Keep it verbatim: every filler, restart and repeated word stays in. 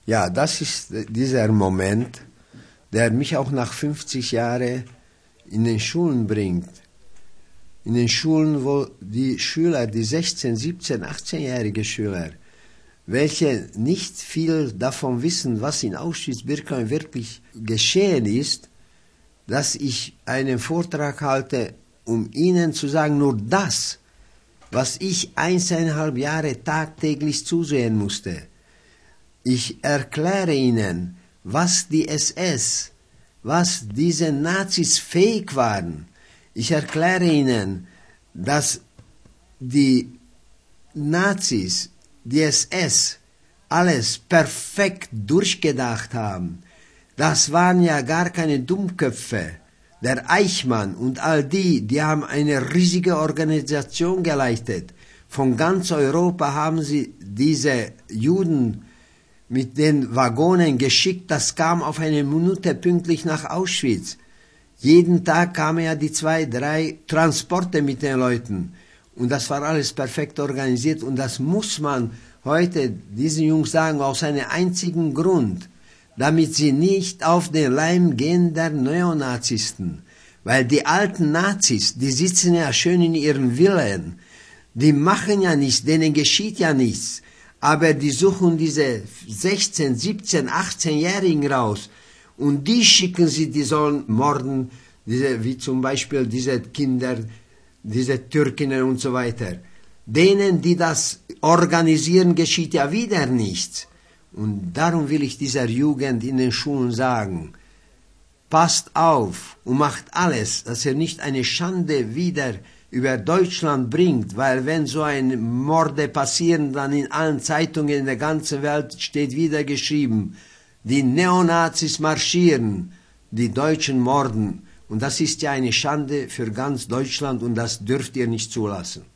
Ja, das ist dieser Moment, der mich auch nach fünfzig Jahren in den Schulen bringt. In den Schulen, wo die Schüler, die sechzehn-, siebzehn-, achtzehnjährige Schüler, welche nicht viel davon wissen, was in Auschwitz-Birkenau wirklich geschehen ist, dass ich einen Vortrag halte, um ihnen zu sagen, nur das, was ich eineinhalb Jahre tagtäglich zusehen musste. Ich erkläre ihnen, was die S S, was diese Nazis fähig waren. Ich erkläre ihnen, dass die Nazis, die S S, alles perfekt durchgedacht haben. Das waren ja gar keine Dummköpfe. Der Eichmann und all die, die haben eine riesige Organisation geleitet. Von ganz Europa haben sie diese Juden mit den Waggonen geschickt. Das kam auf eine Minute pünktlich nach Auschwitz. Jeden Tag kamen ja die zwei, drei Transporte mit den Leuten. Und das war alles perfekt organisiert. Und das muss man heute diesen Jungs sagen, aus einem einzigen Grund, damit sie nicht auf den Leim gehen der Neonazisten. Weil die alten Nazis, die sitzen ja schön in ihren Villen, die machen ja nichts, denen geschieht ja nichts. Aber die suchen diese sechzehn-, siebzehn-, achtzehnjährigen raus und die schicken sie, die sollen morden, diese, wie zum Beispiel diese Kinder, diese Türkinnen und so weiter. Denen, die das organisieren, geschieht ja wieder nichts. Und darum will ich dieser Jugend in den Schulen sagen, passt auf und macht alles, dass ihr nicht eine Schande wieder über Deutschland bringt, weil wenn so ein Morde passieren, dann in allen Zeitungen in der ganzen Welt steht wieder geschrieben, die Neonazis marschieren, die Deutschen morden. Und das ist ja eine Schande für ganz Deutschland und das dürft ihr nicht zulassen.